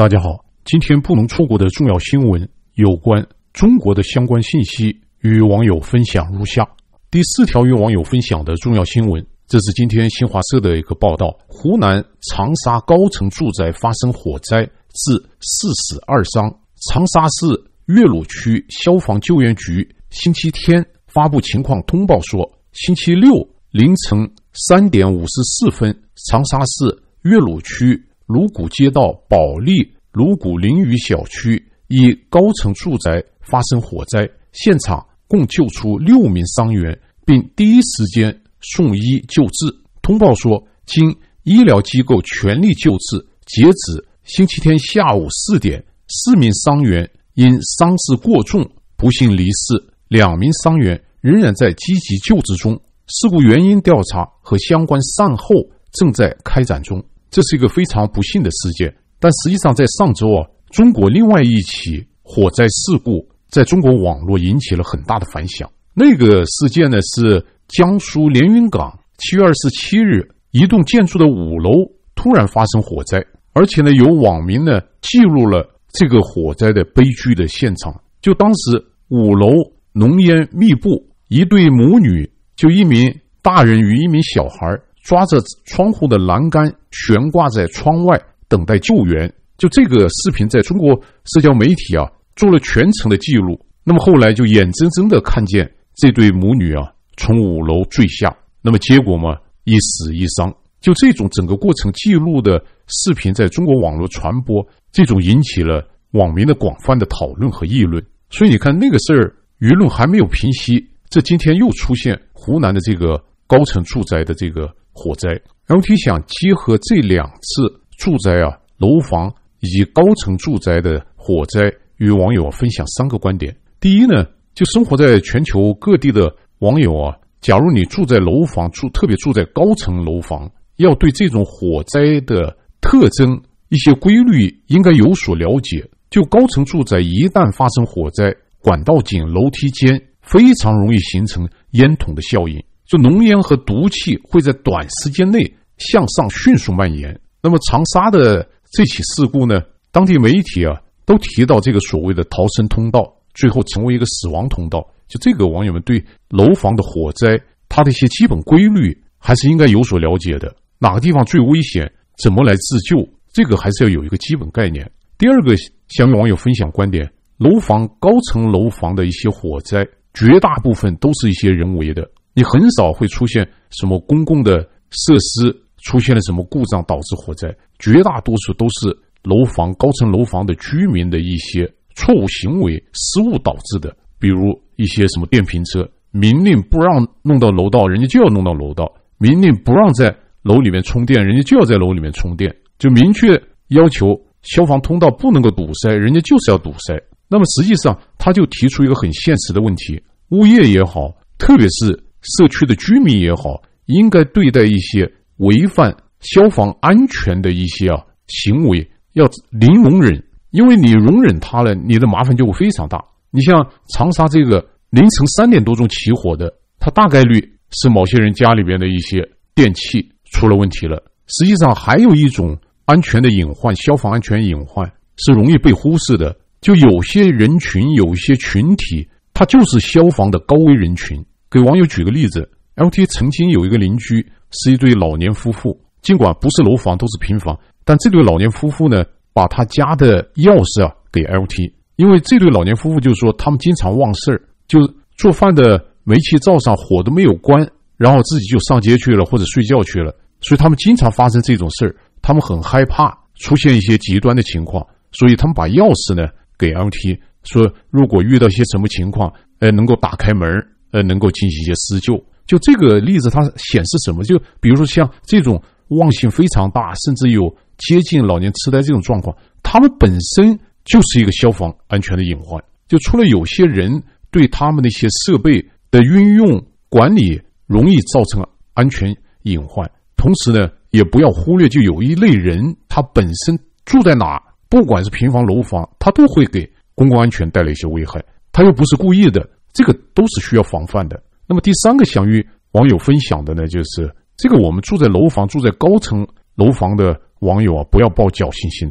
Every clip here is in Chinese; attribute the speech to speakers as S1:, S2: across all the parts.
S1: 大家好，今天不能错过的重要新闻有关中国的相关信息与网友分享如下。第4条与网友分享的重要新闻，这是今天新华社的一个报道。湖南长沙高层住宅发生火灾，致4死2伤。长沙市岳麓区消防救援局星期天发布情况通报说，星期六凌晨3点54分，长沙市岳麓区芦谷街道保利芦谷林语小区一高层住宅发生火灾，现场共救出6名伤员，并第一时间送医救治。通报说，经医疗机构全力救治，截止星期天下午4点，4名伤员因伤势过重不幸离世，2名伤员仍然在积极救治中，事故原因调查和相关善后正在开展中。这是一个非常不幸的事件，但实际上在上周中国另外一起火灾事故在中国网络引起了很大的反响。那个事件呢，是江苏连云港7月27日一栋建筑的5楼突然发生火灾，而且呢有网民呢记录了这个火灾的悲剧的现场。就当时5楼浓烟密布，一对母女，就一名大人与一名小孩抓着窗户的栏杆悬挂在窗外等待救援。就这个视频在中国社交媒体做了全程的记录。那么后来就眼睁睁的看见这对母女从5楼坠下，那么结果嘛，1死1伤。就这种整个过程记录的视频在中国网络传播，这种引起了网民的广泛的讨论和议论。所以你看那个事儿舆论还没有平息，这今天又出现湖南的这个高层住宅的这个火灾。LT 想结合这2次住宅楼房以及高层住宅的火灾，与网友分享3个观点。第一呢，就生活在全球各地的网友假如你住在楼房，特别住在高层楼房，要对这种火灾的特征一些规律应该有所了解。就高层住宅一旦发生火灾，管道井、楼梯间非常容易形成烟筒的效应，就浓烟和毒气会在短时间内向上迅速蔓延。那么长沙的这起事故呢，当地媒体都提到这个所谓的逃生通道，最后成为一个死亡通道。就这个网友们对楼房的火灾它的一些基本规律还是应该有所了解的，哪个地方最危险，怎么来自救，这个还是要有一个基本概念。第二个想与网友分享观点，高层楼房的一些火灾绝大部分都是一些人为的，你很少会出现什么公共的设施出现了什么故障导致火灾，绝大多数都是高层楼房的居民的一些错误行为失误导致的。比如一些什么电瓶车，明令不让弄到楼道，人家就要弄到楼道；明令不让在楼里面充电，人家就要在楼里面充电。就明确要求消防通道不能够堵塞，人家就是要堵塞。那么实际上他就提出一个很现实的问题，物业也好，特别是社区的居民也好，应该对待一些违反消防安全的一些行为要零容忍，因为你容忍它了，你的麻烦就会非常大。你像长沙这个凌晨3点多钟起火的，它大概率是某些人家里边的一些电器出了问题了。实际上还有一种安全的隐患，消防安全隐患是容易被忽视的。就有些人群，有一些群体，它就是消防的高危人群。给网友举个例子， LT 曾经有一个邻居是一对老年夫妇，尽管不是楼房都是平房，但这对老年夫妇呢，把他家的钥匙给 LT， 因为这对老年夫妇就是说他们经常忘事儿，就做饭的煤气灶上火都没有关，然后自己就上街去了或者睡觉去了，所以他们经常发生这种事儿，他们很害怕出现一些极端的情况，所以他们把钥匙呢给 LT， 说如果遇到一些什么情况能够打开门，能够进行一些施救。就这个例子它显示什么，就比如说像这种忘性非常大，甚至有接近老年痴呆这种状况，他们本身就是一个消防安全的隐患。就除了有些人对他们的一些设备的运用管理容易造成安全隐患，同时呢也不要忽略，就有一类人他本身住在哪，不管是平房楼房，他都会给公共安全带来一些危害，他又不是故意的，这个都是需要防范的。那么第3个想与网友分享的呢，就是这个我们住在楼房，住在高层楼房的网友不要抱侥幸心态。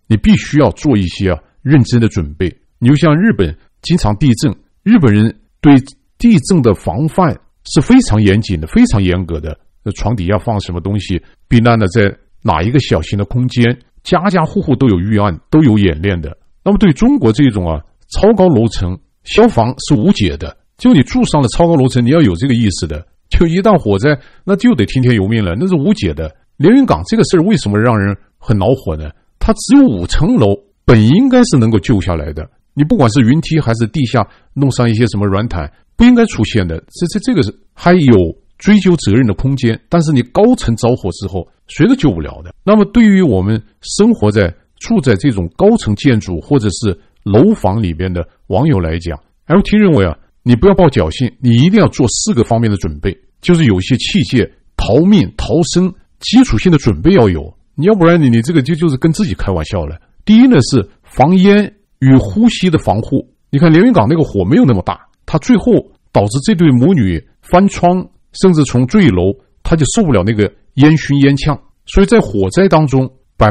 S1: 你必须要做一些认真的准备。你就像日本经常地震，日本人对地震的防范是非常严谨的，非常严格的。床底下放什么东西，避难的在哪一个小型的空间，家家户户都有预案，都有演练的。那么对中国这种超高楼层，消防是无解的。就你住上了超高楼层，你要有这个意识的。就一旦火灾，那就得听天由命了，那是无解的。连云港这个事儿为什么让人很恼火呢？它只有5层楼，本应该是能够救下来的。你不管是云梯还是地下弄上一些什么软毯，不应该出现的。这个是还有追究责任的空间，但是你高层着火之后，谁都救不了的。那么对于我们住在这种高层建筑或者是楼房里边的网友来讲， LT 认为你不要抱侥幸，你一定要做4个方面的准备，就是有一些器械逃命逃生基础性的准备要有，你要不然你这个就是跟自己开玩笑了。第一呢是防烟与呼吸的防护。你看连云港那个火没有那么大，它最后导致这对母女翻窗，甚至从坠楼，他就受不了那个烟熏烟呛。所以在火灾当中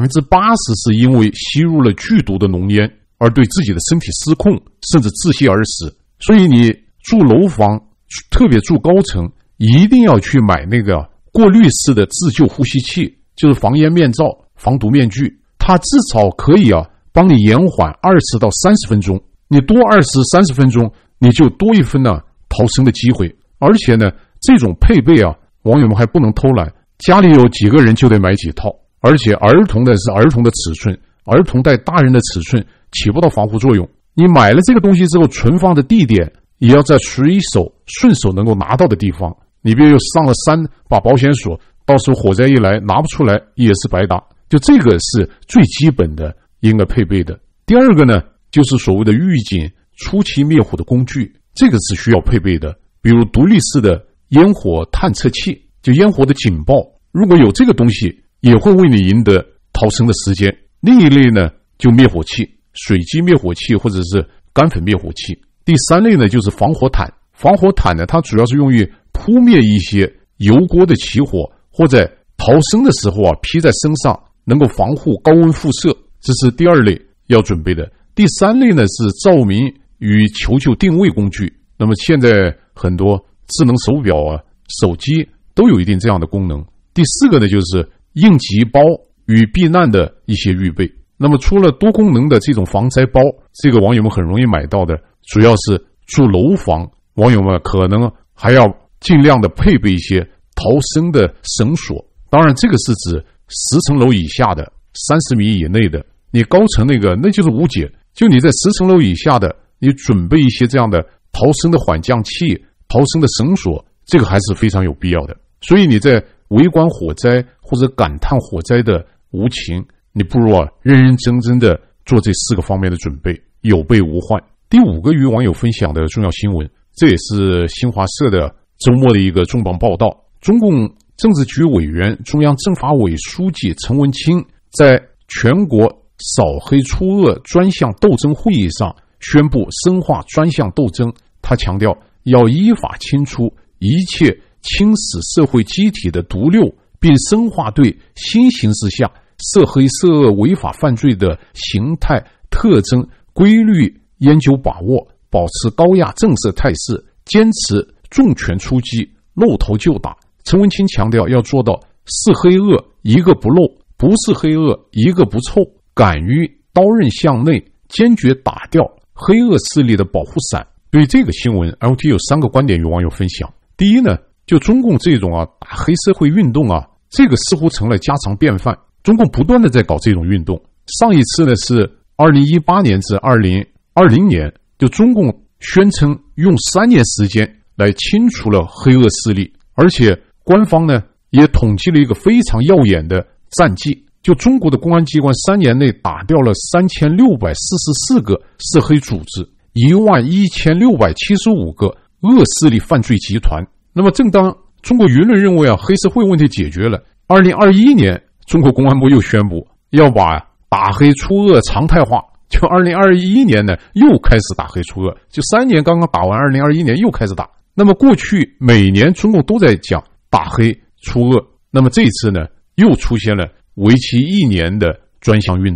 S1: 80% 是因为吸入了剧毒的浓烟而对自己的身体失控，甚至窒息而死。所以你住楼房，特别住高层，一定要去买那个过滤式的自救呼吸器，就是防烟面罩、防毒面具。它至少可以帮你延缓20到30分钟，你多20、30分钟，你就多1分逃生的机会。而且呢，这种配备网友们还不能偷懒，家里有几个人就得买几套。而且儿童的是儿童的尺寸，儿童带大人的尺寸起不到防护作用。你买了这个东西之后，存放的地点也要在顺手能够拿到的地方。你别又上了山把保险锁，到时候火灾一来拿不出来也是白搭。就这个是最基本的应该配备的。第二个呢，就是所谓的预警初期灭火的工具，这个是需要配备的。比如独立式的烟火探测器，就烟火的警报，如果有这个东西也会为你赢得逃生的时间。另一类呢，就灭火器，水基灭火器或者是干粉灭火器。第3类呢，就是防火毯。防火毯呢，它主要是用于扑灭一些油锅的起火，或者逃生的时候披在身上，能够防护高温辐射，这是第2类要准备的。第3类呢，是照明与求救定位工具。那么现在很多智能手表手机都有一定这样的功能。第4个呢，就是应急包与避难的一些预备。那么除了多功能的这种防灾包，这个网友们很容易买到的，主要是住楼房，网友们可能还要尽量的配备一些逃生的绳索。当然这个是指10层楼以下的30米以内的，你高层那就是无解。就你在10层楼以下的，你准备一些这样的逃生的缓降器、逃生的绳索，这个还是非常有必要的。所以你在围观火灾或者感叹火灾的无情，你不如认认真真的做这4个方面的准备，有备无患。第5个与网友分享的重要新闻，这也是新华社的周末的一个重磅报道。中共政治局委员、中央政法委书记陈文清在全国扫黑除恶专项斗争会议上宣布深化专项斗争。他强调要依法清除一切侵蚀社会机体的毒瘤，并深化对新形势下涉黑涉恶违法犯罪的形态、特征、规律研究把握，保持高压震慑态势，坚持重拳出击，露头就打。陈文清强调要做到是黑恶一个不漏，不是黑恶一个不臭，敢于刀刃向内，坚决打掉黑恶势力的保护伞。对于这个新闻 LT 有3个观点与网友分享。第一呢，就中共这种打黑社会运动这个似乎成了家常便饭，中共不断的在搞这种运动。上一次呢是2018年至2020年，就中共宣称用3年时间来清除了黑恶势力，而且官方呢也统计了一个非常耀眼的战绩，就中国的公安机关3年内打掉了3644个涉黑组织，11675个恶势力犯罪集团。那么正当中国舆论认为黑社会问题解决了，2021年中国公安部又宣布要把打黑除恶常态化，就2021年呢又开始打黑除恶，就3年刚刚打完，2021年又开始打。那么过去每年中共都在讲打黑除恶，那么这一次呢又出现了为期1年的专项运动。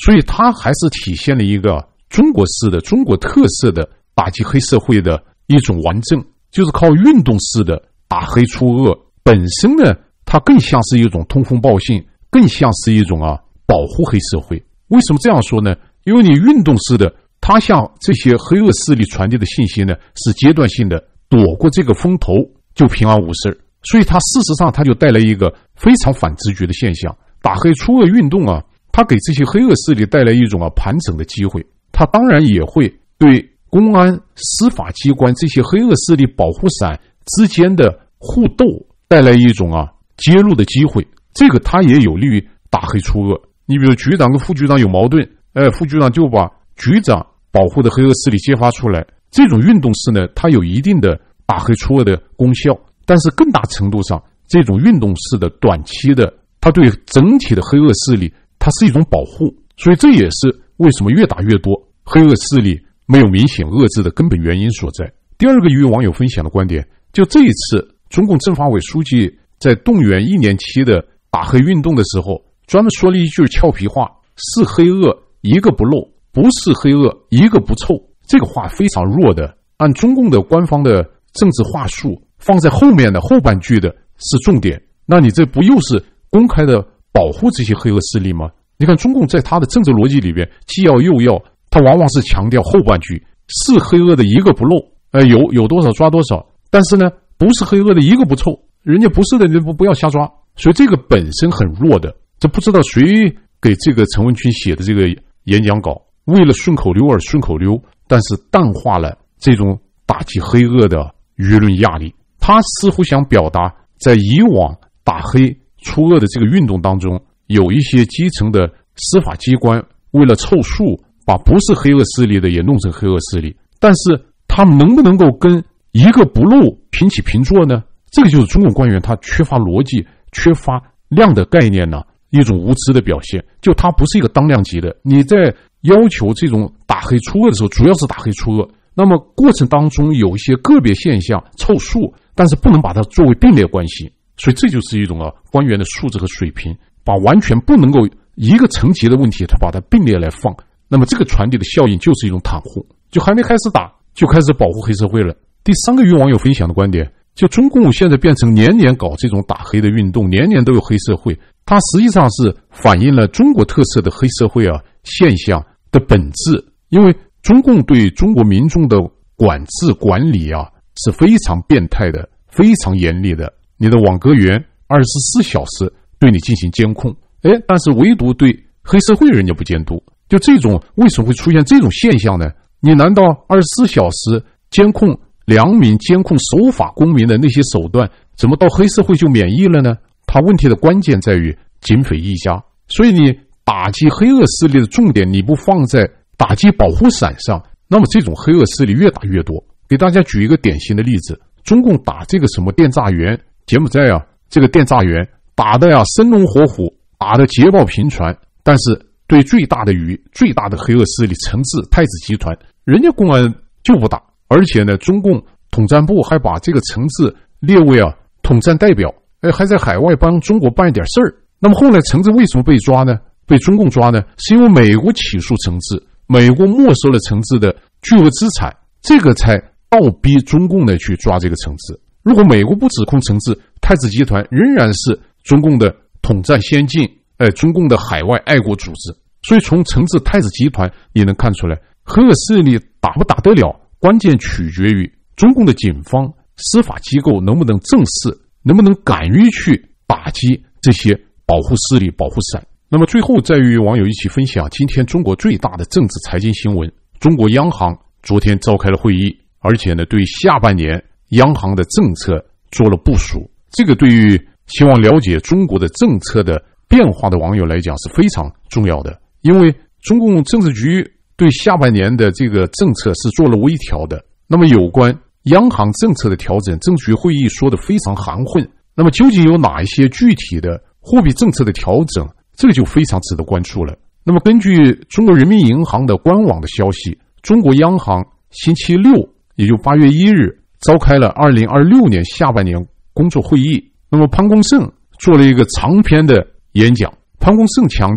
S1: 所以它还是体现了一个中国式的、中国特色的打击黑社会的一种顽症，就是靠运动式的打黑除恶。本身呢，它更像是一种通风报信，更像是一种保护黑社会。为什么这样说呢？因为你运动式的，它向这些黑恶势力传递的信息呢，是阶段性的，躲过这个风头就平安无事。所以它事实上它就带来一个非常反直觉的现象。打黑除恶运动它给这些黑恶势力带来一种盘整的机会，它当然也会对公安、司法机关这些黑恶势力保护伞之间的互斗带来一种揭露的机会，这个它也有利于打黑除恶。你比如局长跟副局长有矛盾，副局长就把局长保护的黑恶势力揭发出来，这种运动式呢，它有一定的打黑除恶的功效，但是更大程度上，这种运动式的短期的，它对整体的黑恶势力它是一种保护，所以这也是为什么越打越多，黑恶势力没有明显遏制的根本原因所在。第二个与网友分享的观点，就这一次中共政法委书记在动员1年期的打黑运动的时候，专门说了一句俏皮话，是黑恶一个不漏，不是黑恶一个不臭。这个话非常弱的，按中共的官方的政治话术放在后面的后半句的是重点，那你这不又是公开的保护这些黑恶势力吗？你看中共在他的政治逻辑里边，既要又要，他往往是强调后半句是黑恶的一个不漏，有多少抓多少，但是呢不是黑恶的一个不臭，人家不是的，你不要瞎抓。所以这个本身很弱的，这不知道谁给这个陈文群写的这个演讲稿，为了顺口溜而顺口溜，但是淡化了这种打击黑恶的舆论压力。他似乎想表达，在以往打黑除恶的这个运动当中，有一些基层的司法机关为了凑数，把不是黑恶势力的也弄成黑恶势力，但是他们能不能够跟一个不漏平起平坐呢？这个就是中共官员他缺乏逻辑、缺乏量的概念呢，一种无知的表现。就他不是一个当量级的，你在要求这种打黑除恶的时候，主要是打黑除恶，那么过程当中有一些个别现象凑数，但是不能把它作为并列关系。所以这就是一种官员的素质和水平，把完全不能够一个层级的问题，他把它并列来放，那么这个传递的效应就是一种袒护，就还没开始打就开始保护黑社会了。第三个与网友分享的观点，就中共现在变成年年搞这种打黑的运动，年年都有黑社会，它实际上是反映了中国特色的黑社会现象的本质。因为中共对中国民众的管制管理是非常变态的，非常严厉的。你的网格员24小时对你进行监控，但是唯独对黑社会人家不监督。就这种为什么会出现这种现象呢？你难道24小时监控良民、监控守法公民的那些手段，怎么到黑社会就免疫了呢？它问题的关键在于警匪一家。所以你打击黑恶势力的重点你不放在打击保护伞上，那么这种黑恶势力越打越多。给大家举一个典型的例子，中共打这个什么电诈员，柬埔寨这个电诈员打的生龙活虎，打的捷报频传，但是对最大的鱼、最大的黑恶势力陈志太子集团，人家公安就不打，而且呢，中共统战部还把这个陈志列为统战代表，还在海外帮中国办一点事儿。那么后来陈志为什么被抓呢？被中共抓呢？是因为美国起诉陈志，美国没收了陈志的巨额资产，这个才倒逼中共呢去抓这个陈志。如果美国不指控陈志，太子集团仍然是中共的统战先进，中共的海外爱国组织。所以从陈志太子集团你能看出来，黑恶势力打不打得了，关键取决于中共的警方、司法机构能不能正视，能不能敢于去打击这些保护势力、保护伞。那么最后再与网友一起分享今天中国最大的政治财经新闻，中国央行昨天召开了会议，而且呢对下半年央行的政策做了部署。这个对于希望了解中国的政策的变化的网友来讲是非常重要的，因为中共政治局对下半年的这个政策是做了微调的。那么有关央行政策的调整，政治局会议说的非常含混，那么究竟有哪一些具体的货币政策的调整，这个就非常值得关注了。那么根据中国人民银行的官网的消息，中国央行星期六也就8月1日召开了2026年下半年工作会议。那么潘功胜做了一个长篇的演讲，潘功胜强调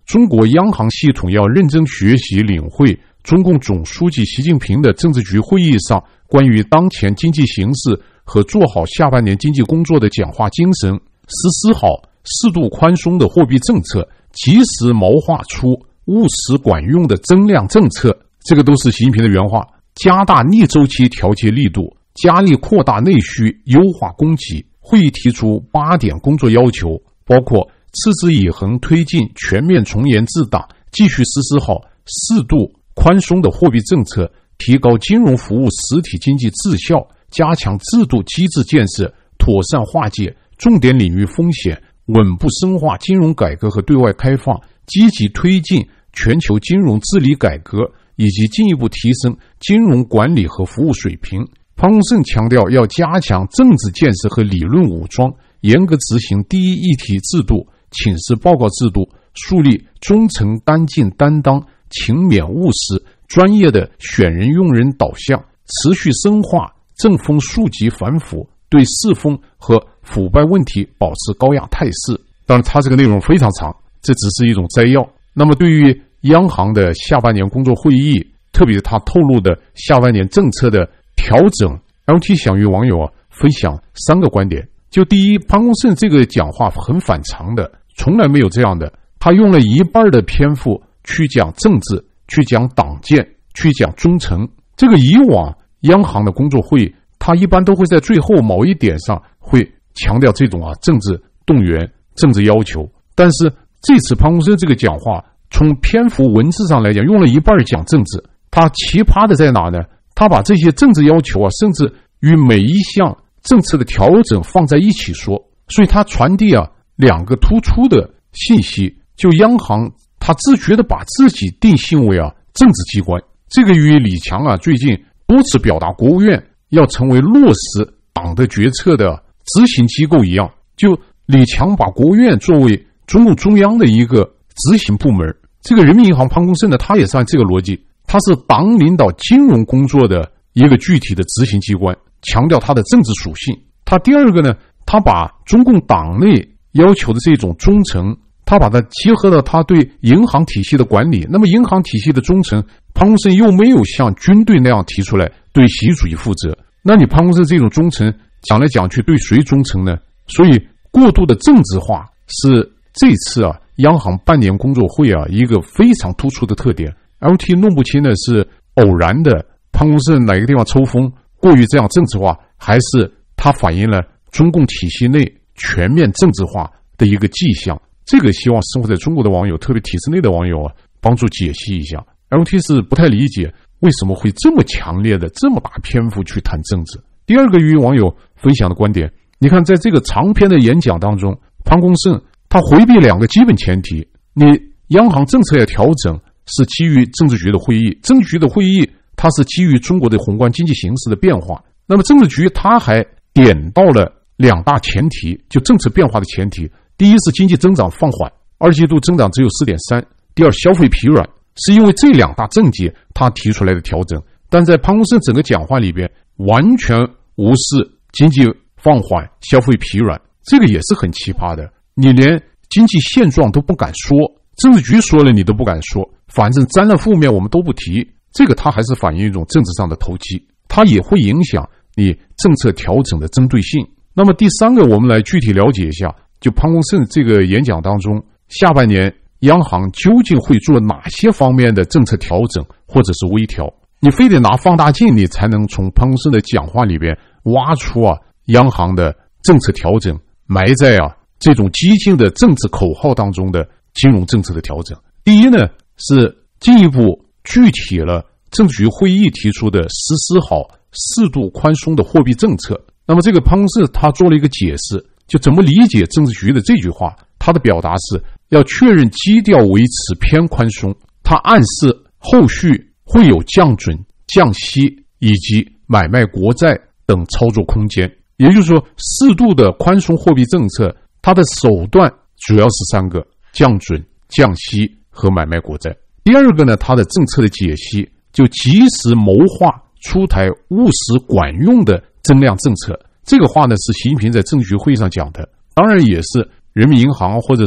S1: 中国央行系统要认真学习领会中共总书记习近平的政治局会议上关于当前经济形势和做好下半年经济工作的讲话精神，实施好适度宽松的货币政策，及时谋划出务实管用的增量政策。这个都是习近平的原话。加大逆周期调节力度，加力扩大内需，优化供给。会议提出8点工作要求，包括持之以恒推进全面从严治党，继续实施好适度宽松的货币政策，提高金融服务实体经济质效，加强制度机制建设，妥善化解重点领域风险，稳步深化金融改革和对外开放，积极推进全球金融治理改革，以及进一步提升金融管理和服务水平。潘功胜强调，要加强政治建设和理论武装，严格执行第一议题制度、请示报告制度，树立忠诚、干净、担当、勤勉、务实、专业的选人用人导向，持续深化正风肃纪反腐，对世风和腐败问题保持高压态势。当然，它这个内容非常长，这只是一种摘要。那么，对于央行的下半年工作会议，特别是他透露的下半年政策的调整， LT 想与网友分享3个观点。就第一，潘功胜这个讲话很反常的，从来没有这样的。他用了一半的篇幅去讲政治，去讲党建，去讲忠诚。这个以往央行的工作会议，他一般都会在最后某一点上会强调这种政治动员、政治要求。但是这次潘功胜这个讲话，从篇幅文字上来讲，用了一半讲政治。他奇葩的在哪呢？他把这些政治要求甚至与每一项政策的调整放在一起说，所以他传递2个突出的信息。就央行他自觉地把自己定性为政治机关，这个与李强最近多次表达国务院要成为落实党的决策的执行机构一样。就李强把国务院作为中共中央的一个执行部门，这个人民银行潘功胜呢，他也是按这个逻辑，他是党领导金融工作的一个具体的执行机关，强调它的政治属性。他第二个呢，他把中共党内要求的这种忠诚，他把它结合到他对银行体系的管理。那么银行体系的忠诚，潘功胜又没有像军队那样提出来对习主席负责，那你潘功胜这种忠诚讲来讲去对谁忠诚呢？所以过度的政治化是这次央行半年工作会一个非常突出的特点。LT 弄不清的是偶然的潘功胜哪个地方抽风过于这样政治化，还是它反映了中共体系内全面政治化的一个迹象。这个希望生活在中国的网友，特别体制内的网友帮助解析一下。LT 是不太理解为什么会这么强烈的这么大篇幅去谈政治。第二个与网友分享的观点，你看在这个长篇的演讲当中，潘功胜他回避2个基本前提。你央行政策要调整是基于政治局的会议，政治局的会议它是基于中国的宏观经济形势的变化。那么政治局它还点到了2大前提，就政策变化的前提。第一是经济增长放缓，2季度增长只有 4.3%。第二，消费疲软，是因为这2大症结他提出来的调整。但在潘功胜整个讲话里边完全无视经济放缓、消费疲软，这个也是很奇葩的。你连经济现状都不敢说，政治局说了你都不敢说，反正沾了负面我们都不提，这个它还是反映一种政治上的投机，它也会影响你政策调整的针对性。那么第3个，我们来具体了解一下，就潘功胜这个演讲当中，下半年央行究竟会做哪些方面的政策调整或者是微调。你非得拿放大镜，你才能从潘功胜的讲话里边挖出央行的政策调整埋在这种激进的政治口号当中的金融政策的调整。第一呢，是进一步具体了政治局会议提出的实施好适度宽松的货币政策。那么这个潘功胜他做了一个解释，就怎么理解政治局的这句话。他的表达是要确认基调维持偏宽松，他暗示后续会有降准、降息以及买卖国债等操作空间。也就是说，适度的宽松货币政策，它的手段主要是3个：降准、降息和买卖国债。第二个呢，它的政策的解析就及时谋划出台务实管用的增量政策。这个话呢是习近平在政治局会议上讲的，当然也是人民银行或者是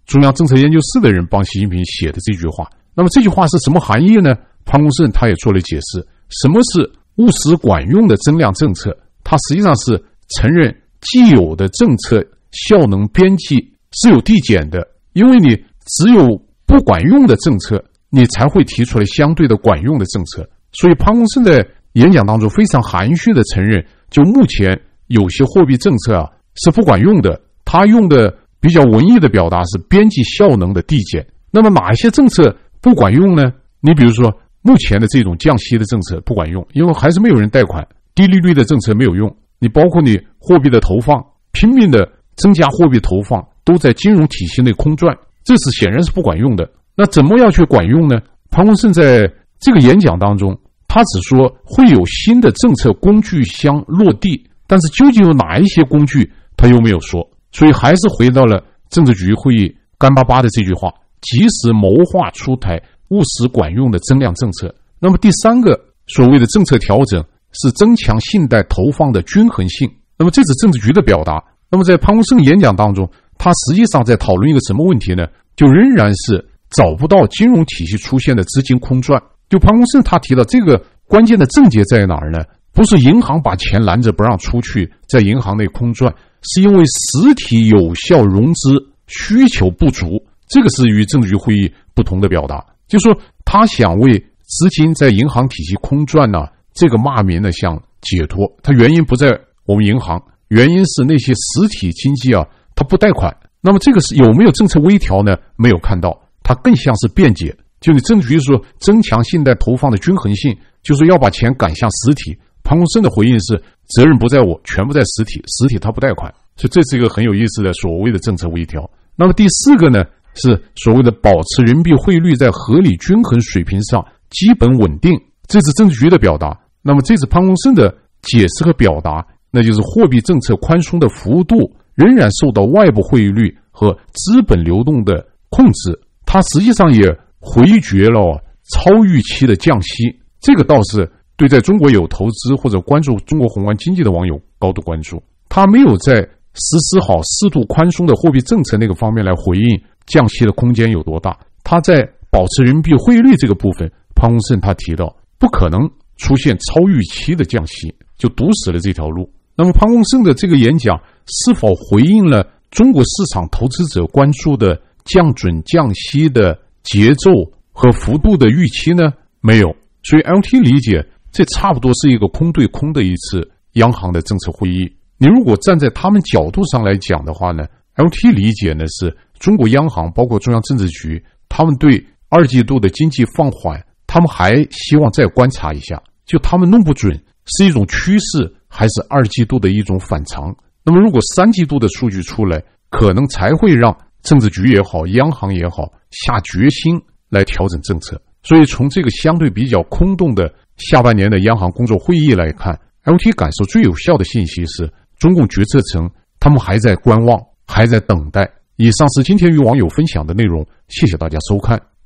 S1: 中央政策研究室的人帮习近平写的这句话。那么这句话是什么含义呢？潘功胜他也做了解释，什么是务实管用的增量政策？它实际上是承认既有的政策效能边际是有递减的，因为你只有不管用的政策，你才会提出来相对的管用的政策。所以潘功胜在演讲当中非常含蓄地承认，就目前有些货币政策是不管用的，他用的比较文艺的表达是边际效能的递减。那么哪一些政策不管用呢？你比如说目前的这种降息的政策不管用，因为还是没有人贷款，低利率的政策没有用，你包括你货币的投放，拼命的增加货币投放，都在金融体系内空转，这是显然是不管用的。那怎么样去管用呢？潘功胜在这个演讲当中，他只说会有新的政策工具箱落地，但是究竟有哪一些工具他又没有说，所以还是回到了政治局会议干巴巴的这句话，及时谋划出台务实管用的增量政策。那么第三个所谓的政策调整是增强信贷投放的均衡性，那么这是政治局的表达。那么在潘功胜演讲当中，他实际上在讨论一个什么问题呢？就仍然是找不到金融体系出现的资金空转。就潘功胜他提到这个关键的症结在哪儿呢？不是银行把钱拦着不让出去，在银行内空转，是因为实体有效融资需求不足，这个是与政治局会议不同的表达。就是说他想为资金在银行体系空转这个骂名想解脱，他原因不在我们银行，原因是那些实体经济它不贷款。那么这个是有没有政策微调呢？没有看到，它更像是辩解。就你政治局说增强信贷投放的均衡性，就是要把钱赶向实体。潘功胜的回应是责任不在我，全部在实体，实体它不贷款。所以这是一个很有意思的所谓的政策微调。那么第四个呢，是所谓的保持人民币汇率在合理均衡水平上基本稳定，这是政治局的表达。那么这是潘功胜的解释和表达，那就是货币政策宽松的幅度仍然受到外部汇率和资本流动的控制，它实际上也回绝了超预期的降息。这个倒是对在中国有投资或者关注中国宏观经济的网友高度关注，他没有在实施好适度宽松的货币政策那个方面来回应降息的空间有多大。他在保持人民币汇率这个部分，潘功胜他提到不可能出现超预期的降息，就堵死了这条路。那么潘功胜的这个演讲是否回应了中国市场投资者关注的降准降息的节奏和幅度的预期呢？没有。所以 LT 理解这差不多是一个空对空的一次央行的政策会议。你如果站在他们角度上来讲的话呢， LT 理解呢是中国央行包括中央政治局，他们对二季度的经济放缓，他们还希望再观察一下，就他们弄不准是一种趋势还是二季度的一种反常。那么如果三季度的数据出来，可能才会让政治局也好，央行也好下决心来调整政策。所以从这个相对比较空洞的下半年的央行工作会议来看， LT 感受最有效的信息是中共决策层他们还在观望，还在等待。以上是今天与网友分享的内容，谢谢大家收看。